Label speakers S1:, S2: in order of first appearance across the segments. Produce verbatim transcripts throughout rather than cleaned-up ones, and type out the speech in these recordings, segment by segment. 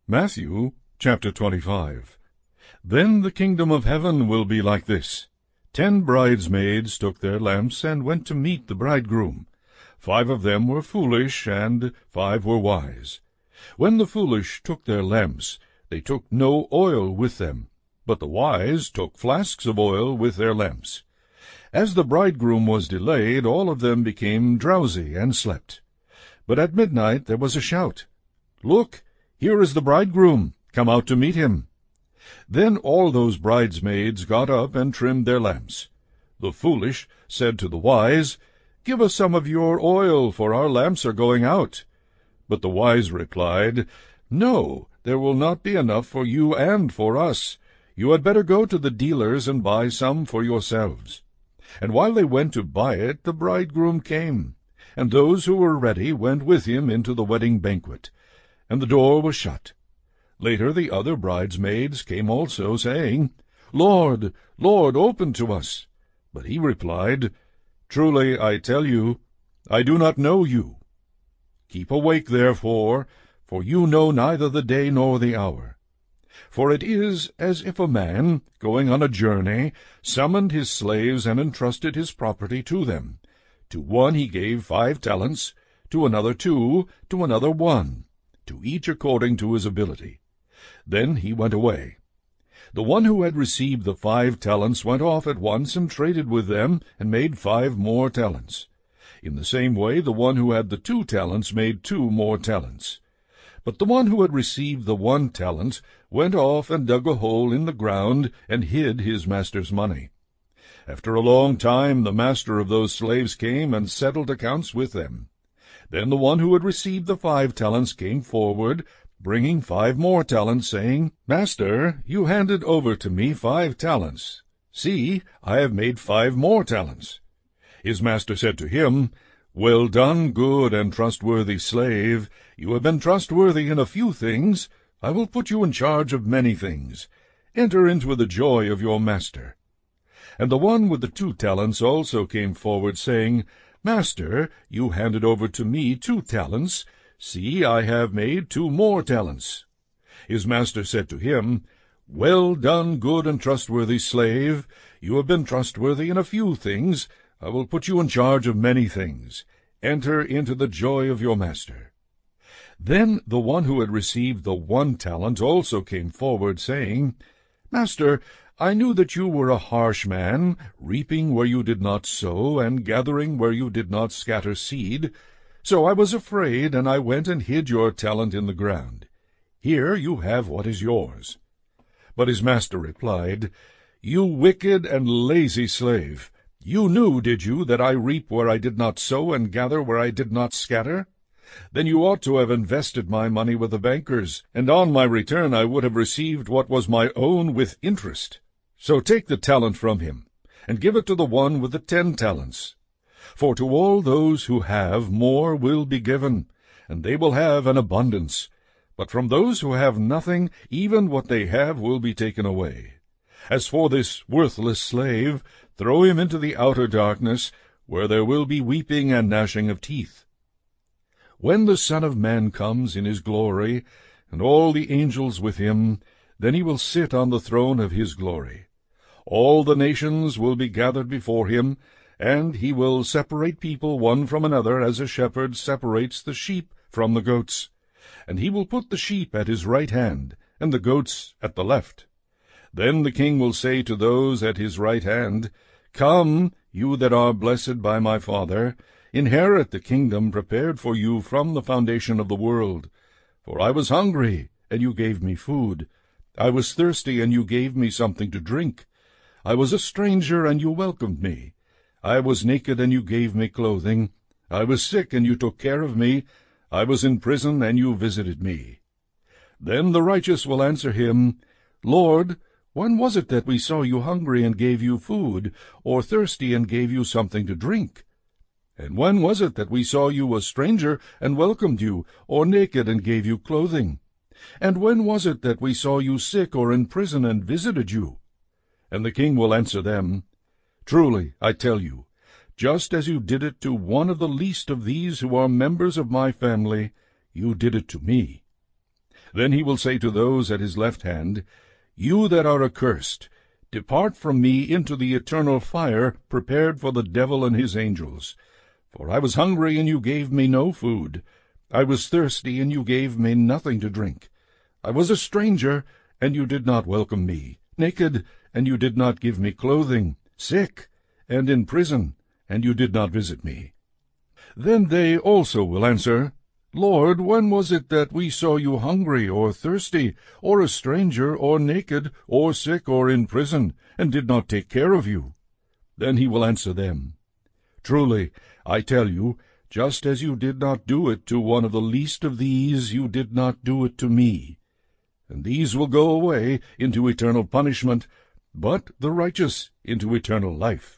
S1: Matthew chapter twenty-five. Then the kingdom of heaven will be like this. Ten bridesmaids took their lamps and went to meet the bridegroom. Five of them were foolish, and five were wise. When the foolish took their lamps, they took no oil with them, but the wise took flasks of oil with their lamps. As the bridegroom was delayed, all of them became drowsy and slept. But at midnight there was a shout, "Look, here is the bridegroom, come out to meet him." Then all those bridesmaids got up and trimmed their lamps. The foolish said to the wise, "Give us some of your oil, for our lamps are going out." But the wise replied, "No, there will not be enough for you and for us. You had better go to the dealers and buy some for yourselves." And while they went to buy it, the bridegroom came, and those who were ready went with him into the wedding banquet, and the door was shut. Later the other bridesmaids came also, saying, "Lord, Lord, open to us." But he replied, "Truly I tell you, I do not know you. Keep awake, therefore, for you know neither the day nor the hour. For it is as if a man, going on a journey, summoned his slaves and entrusted his property to them. To one he gave five talents, to another two, to another one, to each according to his ability. Then he went away. The one who had received the five talents went off at once and traded with them, and made five more talents. In the same way the one who had the two talents made two more talents. But the one who had received the one talent went off and dug a hole in the ground, and hid his master's money. After a long time the master of those slaves came and settled accounts with them. Then the one who had received the five talents came forward, bringing five more talents, saying, "Master, you handed over to me five talents. See, I have made five more talents." His master said to him, "Well done, good and trustworthy slave. You have been trustworthy in a few things. I will put you in charge of many things. Enter into the joy of your master." And the one with the two talents also came forward, saying, "Master, you handed over to me two talents. See, I have made two more talents." His master said to him, "Well done, good and trustworthy slave. You have been trustworthy in a few things. I will put you in charge of many things. Enter into the joy of your master." Then the one who had received the one talent also came forward, saying, "Master, I knew that you were a harsh man, reaping where you did not sow, and gathering where you did not scatter seed. So I was afraid, and I went and hid your talent in the ground. Here you have what is yours." But his master replied, "You wicked and lazy slave! You knew, did you, that I reap where I did not sow, and gather where I did not scatter? Then you ought to have invested my money with the bankers, and on my return I would have received what was my own with interest. So take the talent from him, and give it to the one with the ten talents. For to all those who have more will be given, and they will have an abundance. But from those who have nothing, even what they have will be taken away. As for this worthless slave, throw him into the outer darkness, where there will be weeping and gnashing of teeth. When the Son of Man comes in his glory, and all the angels with him, then he will sit on the throne of his glory. All the nations will be gathered before him, and he will separate people one from another, as a shepherd separates the sheep from the goats. And he will put the sheep at his right hand, and the goats at the left. Then the king will say to those at his right hand, "Come, you that are blessed by my Father, inherit the kingdom prepared for you from the foundation of the world. For I was hungry, and you gave me food. I was thirsty, and you gave me something to drink. I was a stranger, and you welcomed me. I was naked, and you gave me clothing. I was sick, and you took care of me. I was in prison, and you visited me." Then the righteous will answer him, "Lord, when was it that we saw you hungry and gave you food, or thirsty and gave you something to drink? And when was it that we saw you a stranger and welcomed you, or naked and gave you clothing? And when was it that we saw you sick or in prison and visited you?" And the king will answer them, "Truly, I tell you, just as you did it to one of the least of these who are members of my family, you did it to me." Then he will say to those at his left hand, You that are accursed, depart from me into the eternal fire prepared for the devil and his angels. For I was hungry, and you gave me no food. I was thirsty, and you gave me nothing to drink. I was a stranger, and you did not welcome me, naked, and you did not give me clothing, sick, and in prison, and you did not visit me. Then they also will answer, Lord, when was it that we saw you hungry, or thirsty, or a stranger, or naked, or sick, or in prison, and did not take care of you? Then he will answer them, Truly, I tell you, just as you did not do it to one of the least of these, you did not do it to me. And these will go away into eternal punishment, but the righteous into eternal life.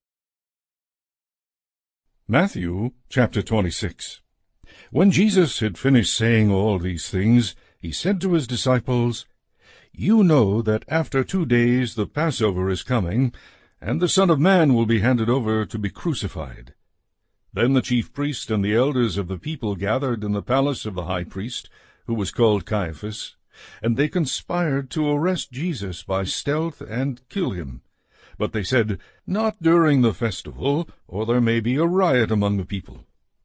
S1: Matthew chapter twenty-six. When Jesus had finished saying all these things, he said to his disciples, You know that after two days the Passover is coming, and the Son of Man will be handed over to be crucified. Then the chief priests and the elders of the people gathered in the palace of the high priest, who was called Caiaphas, and they conspired to arrest Jesus by stealth and kill him. But they said, Not during the festival, or there may be a riot among the people.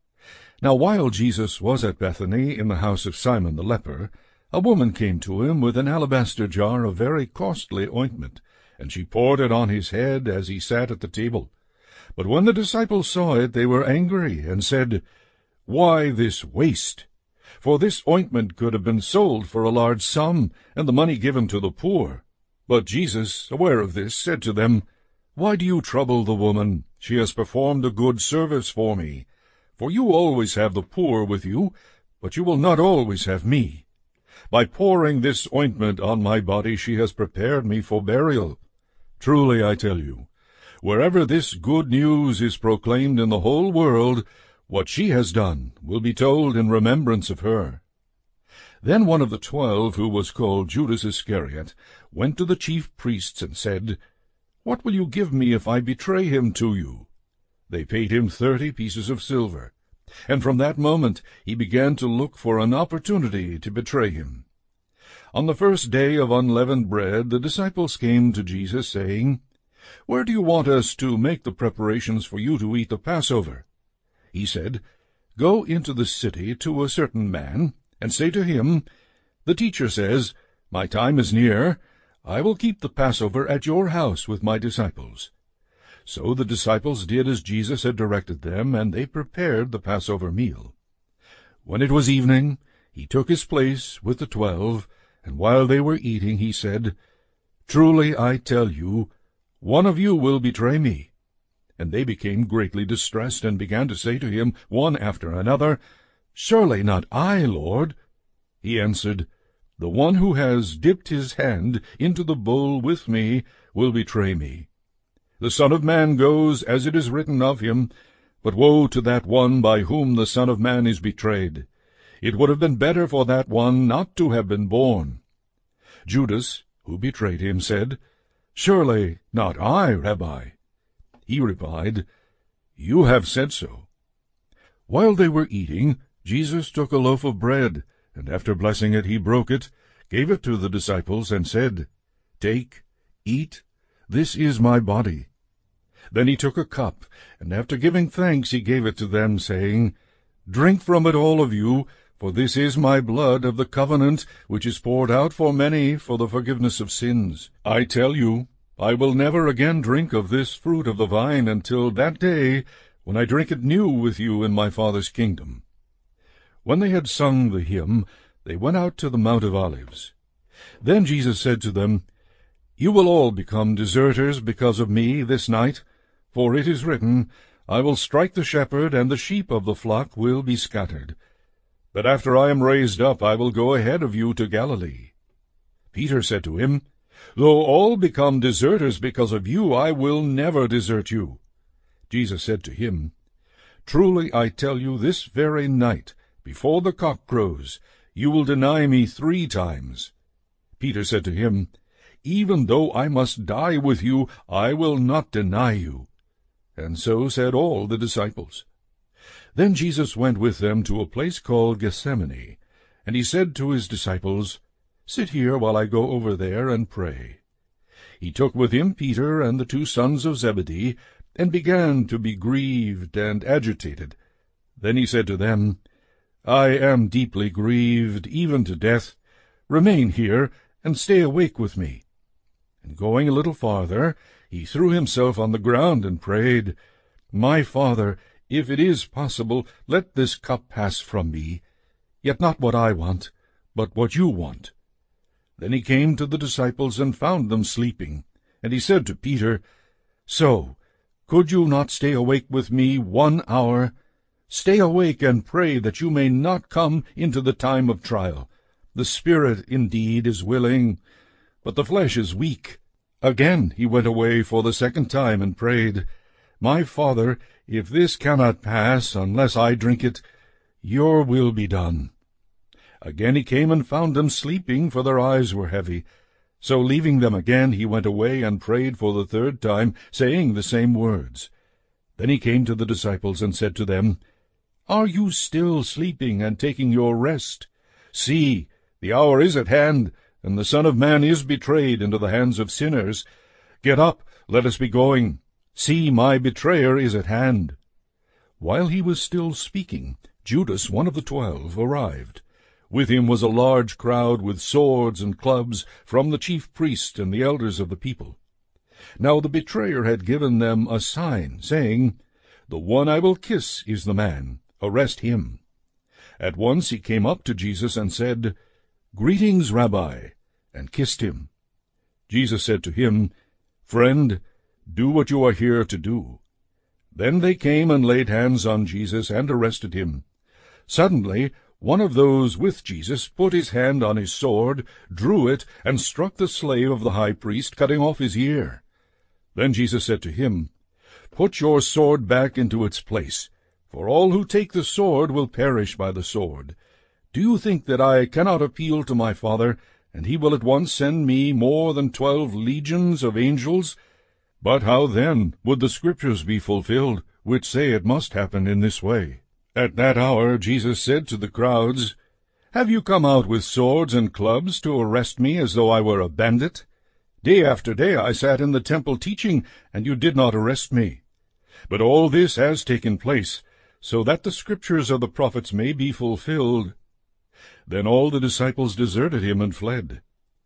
S1: Now while Jesus was at Bethany in the house of Simon the leper, a woman came to him with an alabaster jar of very costly ointment, and she poured it on his head as he sat at the table. But when the disciples saw it, they were angry, and said, Why this waste? For this ointment could have been sold for a large sum, and the money given to the poor. But Jesus, aware of this, said to them, Why do you trouble the woman? She has performed a good service for me. For you always have the poor with you, but you will not always have me. By pouring this ointment on my body she has prepared me for burial. Truly I tell you, wherever this good news is proclaimed in the whole world, what she has done will be told in remembrance of her. Then one of the twelve, who was called Judas Iscariot, went to the chief priests and said, What will you give me if I betray him to you? They paid him thirty pieces of silver, and from that moment he began to look for an opportunity to betray him. On the first day of unleavened bread the disciples came to Jesus, saying, Where do you want us to make the preparations for you to eat the Passover? He said, Go into the city to a certain man, and say to him, The teacher says, My time is near. I will keep the Passover at your house with my disciples. So the disciples did as Jesus had directed them, and they prepared the Passover meal. When it was evening, he took his place with the twelve, and while they were eating he said, Truly I tell you, one of you will betray me. And they became greatly distressed, and began to say to him, one after another, Surely not I, Lord. He answered, The one who has dipped his hand into the bowl with me will betray me. The Son of Man goes as it is written of him, but woe to that one by whom the Son of Man is betrayed. It would have been better for that one not to have been born. Judas, who betrayed him, said, Surely not I, Rabbi. He replied, You have said so. While they were eating, Jesus took a loaf of bread, and after blessing it he broke it, gave it to the disciples, and said, Take, eat, this is my body. Then he took a cup, and after giving thanks he gave it to them, saying, Drink from it all of you, for this is my blood of the covenant, which is poured out for many for the forgiveness of sins. I tell you, I will never again drink of this fruit of the vine until that day when I drink it new with you in my Father's kingdom. When they had sung the hymn, they went out to the Mount of Olives. Then Jesus said to them, You will all become deserters because of me this night, for it is written, I will strike the shepherd, and the sheep of the flock will be scattered. But after I am raised up, I will go ahead of you to Galilee. Peter said to him, Though all become deserters because of you, I will never desert you. Jesus said to him, Truly I tell you, this very night, before the cock crows, you will deny me three times. Peter said to him, Even though I must die with you, I will not deny you. And so said all the disciples. Then Jesus went with them to a place called Gethsemane, And he said to his disciples, "Sit here while I go over there and pray." He took with him Peter and the two sons of Zebedee, and began to be grieved and agitated. Then he said to them, "I am deeply grieved, even to death. Remain here, and stay awake with me." And going a little farther, he threw himself on the ground and prayed, "My Father, if it is possible, let this cup pass from me. Yet not what I want, but what you want." Then he came to the disciples and found them sleeping. And he said to Peter, "So, could you not stay awake with me one hour? Stay awake and pray that you may not come into the time of trial. The spirit indeed is willing, but the flesh is weak." Again he went away for the second time and prayed, "My Father, if this cannot pass unless I drink it, your will be done." Again he came and found them sleeping, for their eyes were heavy. So leaving them again, he went away and prayed for the third time, saying the same words. Then he came to the disciples and said to them, "Are you still sleeping and taking your rest? See, the hour is at hand, and the Son of Man is betrayed into the hands of sinners. Get up, let us be going. See, my betrayer is at hand." While he was still speaking, Judas, one of the twelve, arrived. With him was a large crowd with swords and clubs from the chief priests and the elders of the people. Now the betrayer had given them a sign, saying, "The one I will kiss is the man. Arrest him." At once he came up to Jesus and said, "Greetings, Rabbi," and kissed him. Jesus said to him, "Friend, do what you are here to do." Then they came and laid hands on Jesus and arrested him. Suddenly one of those with Jesus put his hand on his sword, drew it, and struck the slave of the high priest, cutting off his ear. Then Jesus said to him, "Put your sword back into its place, for all who take the sword will perish by the sword. Do you think that I cannot appeal to my Father, and he will at once send me more than twelve legions of angels? But how then would the Scriptures be fulfilled, which say it must happen in this way?" At that hour Jesus said to the crowds, "Have you come out with swords and clubs to arrest me as though I were a bandit? Day after day I sat in the temple teaching, and you did not arrest me. But all this has taken place, so that the Scriptures of the prophets may be fulfilled." Then all the disciples deserted him and fled.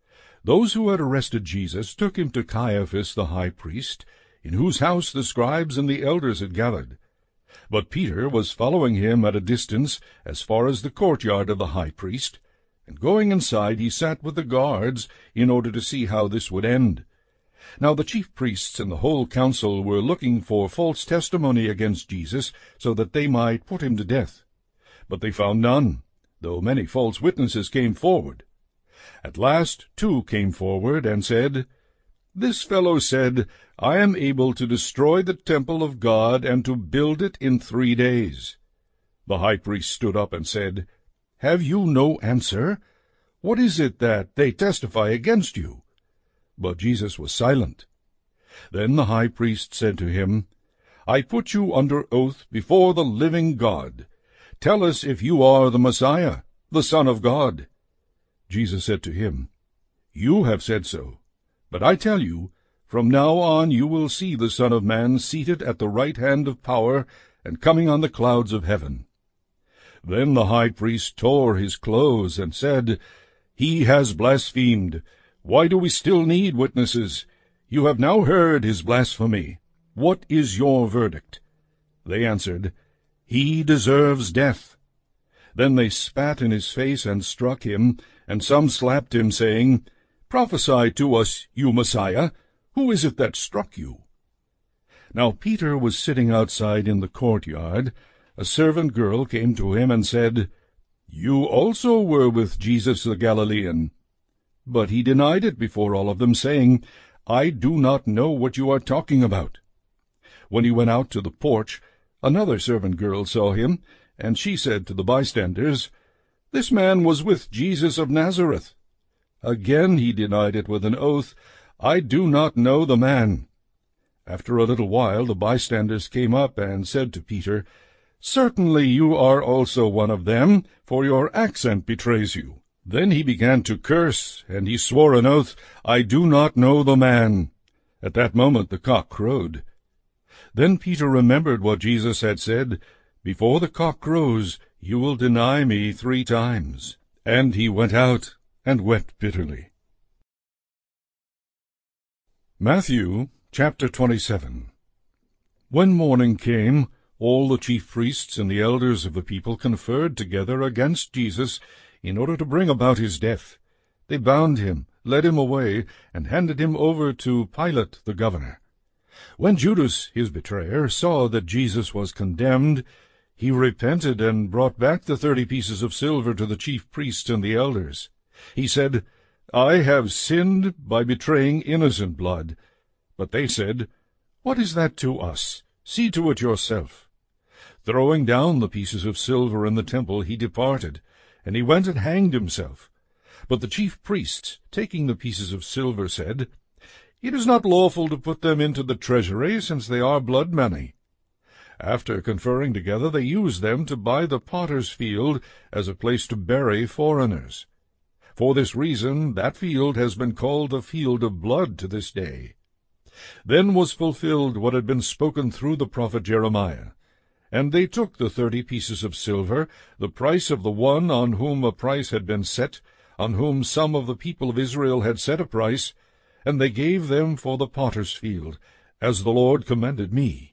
S1: Those who had arrested Jesus took him to Caiaphas the high priest, in whose house the scribes and the elders had gathered. But Peter was following him at a distance as far as the courtyard of the high priest, and going inside he sat with the guards in order to see how this would end. Now the chief priests and the whole council were looking for false testimony against Jesus, so that they might put him to death. But they found none, though many false witnesses came forward. At last two came forward and said, "This fellow said, 'I am able to destroy the temple of God and to build it in three days.'" The high priest stood up and said, "Have you no answer? What is it that they testify against you?" But Jesus was silent. Then the high priest said to him, "I put you under oath before the living God. Tell us if you are the Messiah, the Son of God." Jesus said to him, "You have said so. But I tell you, from now on you will see the Son of Man seated at the right hand of power and coming on the clouds of heaven." Then the high priest tore his clothes and said, "He has blasphemed. Why do we still need witnesses? You have now heard his blasphemy. What is your verdict?" They answered, "He deserves death." Then they spat in his face and struck him, and some slapped him, saying, "Prophesy to us, you Messiah. Who is it that struck you?" Now Peter was sitting outside in the courtyard. A servant girl came to him and said, "You also were with Jesus the Galilean." But he denied it before all of them, saying, "I do not know what you are talking about." When he went out to the porch, another servant girl saw him, and she said to the bystanders, "This man was with Jesus of Nazareth." Again he denied it with an oath, "I do not know the man." After a little while the bystanders came up and said to Peter, "Certainly you are also one of them, for your accent betrays you." Then he began to curse, and he swore an oath, "I do not know the man." At that moment the cock crowed. Then Peter remembered what Jesus had said, "Before the cock crows, you will deny me three times." And he went out and wept bitterly. Matthew chapter twenty-seven. When morning came, all the chief priests and the elders of the people conferred together against Jesus in order to bring about his death. They bound him, led him away, and handed him over to Pilate the governor. When Judas, his betrayer, saw that Jesus was condemned, he repented and brought back the thirty pieces of silver to the chief priests and the elders. He said, "I have sinned by betraying innocent blood." But they said, "What is that to us? See to it yourself." Throwing down the pieces of silver in the temple, he departed, and he went and hanged himself. But the chief priests, taking the pieces of silver, said, "It is not lawful to put them into the treasury, since they are blood money." After conferring together, they used them to buy the potter's field as a place to bury foreigners. For this reason that field has been called the field of blood to this day. Then was fulfilled what had been spoken through the prophet Jeremiah. And they took the thirty pieces of silver, the price of the one on whom a price had been set, on whom some of the people of Israel had set a price, and they gave them for the potter's field, as the Lord commanded me.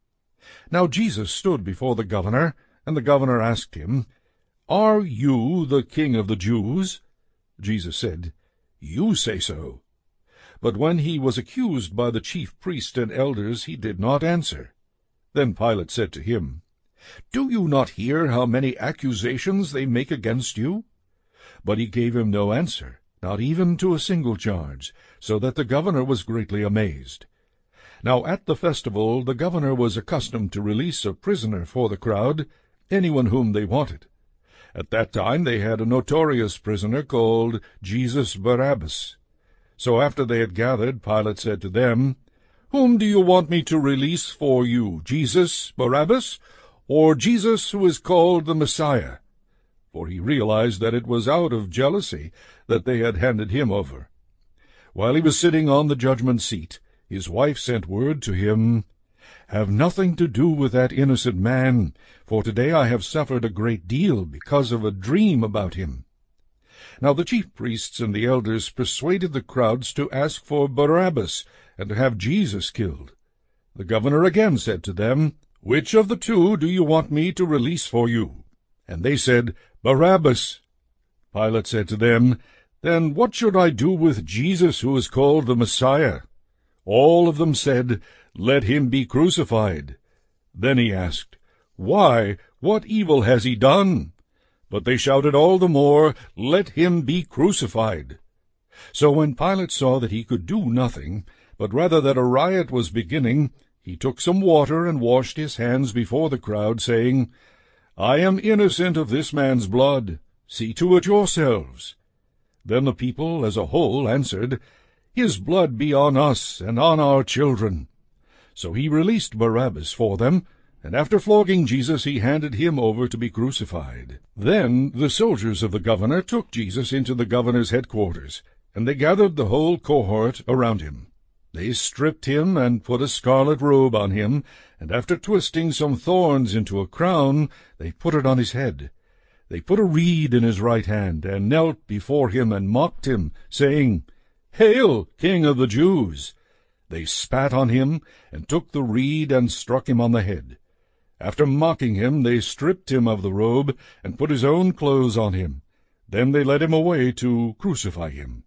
S1: Now Jesus stood before the governor, and the governor asked him, "Are you the king of the Jews?" Jesus said, "You say so." But when he was accused by the chief priests and elders, he did not answer. Then Pilate said to him, "Do you not hear how many accusations they make against you?" But he gave him no answer, not even to a single charge, so that the governor was greatly amazed. Now at the festival the governor was accustomed to release a prisoner for the crowd, anyone whom they wanted. At that time they had a notorious prisoner called Jesus Barabbas. So after they had gathered, Pilate said to them, "Whom do you want me to release for you, Jesus Barabbas, or Jesus who is called the Messiah?" For he realized that it was out of jealousy that they had handed him over. While he was sitting on the judgment seat, his wife sent word to him, "Have nothing to do with that innocent man, for today I have suffered a great deal because of a dream about him." Now the chief priests and the elders persuaded the crowds to ask for Barabbas, and to have Jesus killed. The governor again said to them, "Which of the two do you want me to release for you?" And they said, "Barabbas." Pilate said to them, "Then what should I do with Jesus who is called the Messiah?" All of them said, "Let him be crucified." Then he asked, "Why, what evil has he done?" But they shouted all the more, "Let him be crucified." So when Pilate saw that he could do nothing, but rather that a riot was beginning, he took some water and washed his hands before the crowd, saying, "I am innocent of this man's blood. See to it yourselves." Then the people as a whole answered, "His blood be on us and on our children." So he released Barabbas for them, and after flogging Jesus he handed him over to be crucified. Then the soldiers of the governor took Jesus into the governor's headquarters, and they gathered the whole cohort around him. They stripped him and put a scarlet robe on him, and after twisting some thorns into a crown, they put it on his head. They put a reed in his right hand, and knelt before him and mocked him, saying, "Hail, King of the Jews!" They spat on him, and took the reed and struck him on the head. After mocking him, they stripped him of the robe, and put his own clothes on him. Then they led him away to crucify him.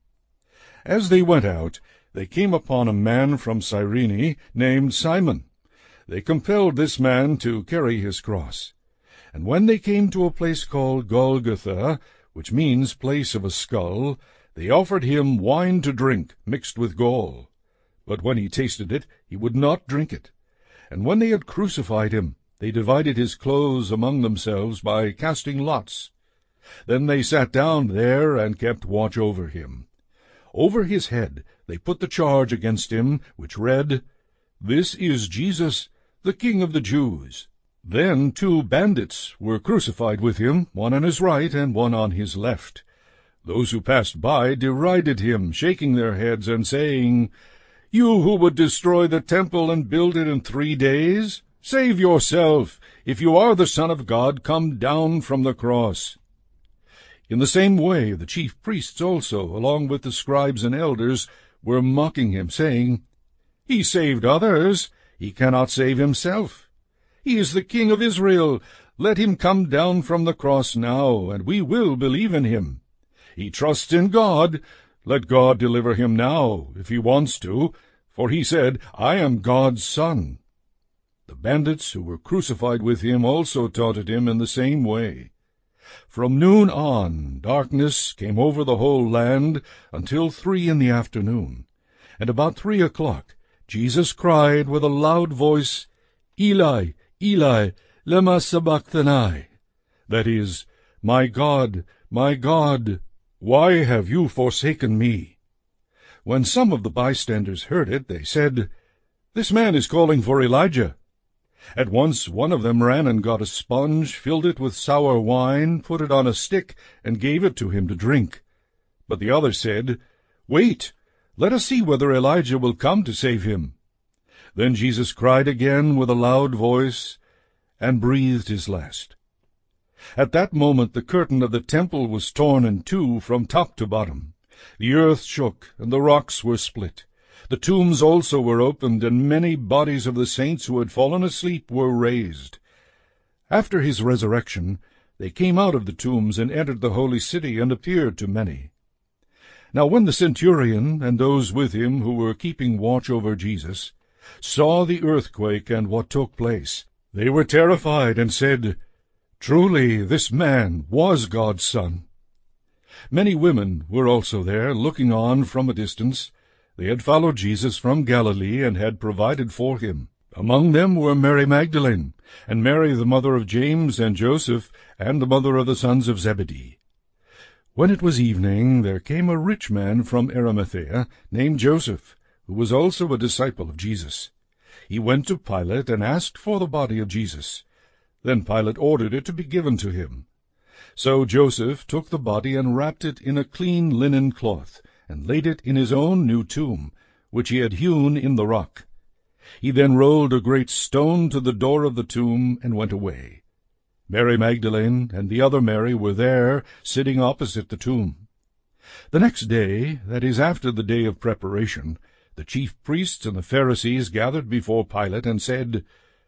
S1: As they went out, they came upon a man from Cyrene named Simon. They compelled this man to carry his cross. And when they came to a place called Golgotha, which means place of a skull, they offered him wine to drink, mixed with gall. But when he tasted it, he would not drink it. And when they had crucified him, they divided his clothes among themselves by casting lots. Then they sat down there and kept watch over him. Over his head they put the charge against him, which read, "This is Jesus, the King of the Jews." Then two bandits were crucified with him, one on his right and one on his left. Those who passed by derided him, shaking their heads and saying, "You who would destroy the temple and build it in three days, save yourself. If you are the Son of God, come down from the cross." In the same way the chief priests also, along with the scribes and elders, were mocking him, saying, "He saved others, he cannot save himself. He is the King of Israel. Let him come down from the cross now, and we will believe in him. He trusts in God. Let God deliver him now, if he wants to, for he said, 'I am God's Son.'" The bandits who were crucified with him also taunted him in the same way. From noon on, darkness came over the whole land until three in the afternoon. And about three o'clock Jesus cried with a loud voice, "Eli, Eli, lema sabachthani?" That is, "My God, my God, why have you forsaken me?" When some of the bystanders heard it, they said, "This man is calling for Elijah." At once one of them ran and got a sponge, filled it with sour wine, put it on a stick, and gave it to him to drink. But the other said, "Wait, let us see whether Elijah will come to save him." Then Jesus cried again with a loud voice, and breathed his last. At that moment the curtain of the temple was torn in two from top to bottom. The earth shook, and the rocks were split. The tombs also were opened, and many bodies of the saints who had fallen asleep were raised. After his resurrection, they came out of the tombs and entered the holy city and appeared to many. Now when the centurion and those with him who were keeping watch over Jesus saw the earthquake and what took place, they were terrified and said, "Truly this man was God's Son." Many women were also there, looking on from a distance. They had followed Jesus from Galilee and had provided for him. Among them were Mary Magdalene, and Mary the mother of James and Joseph, and the mother of the sons of Zebedee. When it was evening, there came a rich man from Arimathea, named Joseph, who was also a disciple of Jesus. He went to Pilate and asked for the body of Jesus. Then Pilate ordered it to be given to him. So Joseph took the body and wrapped it in a clean linen cloth, and laid it in his own new tomb, which he had hewn in the rock. He then rolled a great stone to the door of the tomb and went away. Mary Magdalene and the other Mary were there, sitting opposite the tomb. The next day, that is, after the day of preparation, the chief priests and the Pharisees gathered before Pilate and said,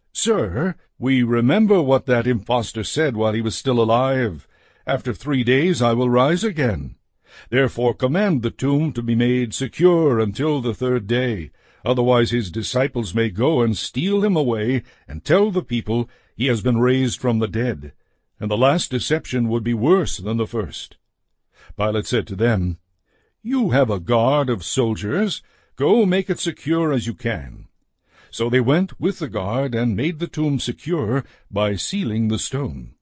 S1: "Sir, we remember what that impostor said while he was still alive. After three days I will rise again. Therefore command the tomb to be made secure until the third day. Otherwise his disciples may go and steal him away and tell the people he has been raised from the dead. And the last deception would be worse than the first." Pilate said to them, "You have a guard of soldiers. Go make it secure as you can." So they went with the guard and made the tomb secure by sealing the stone.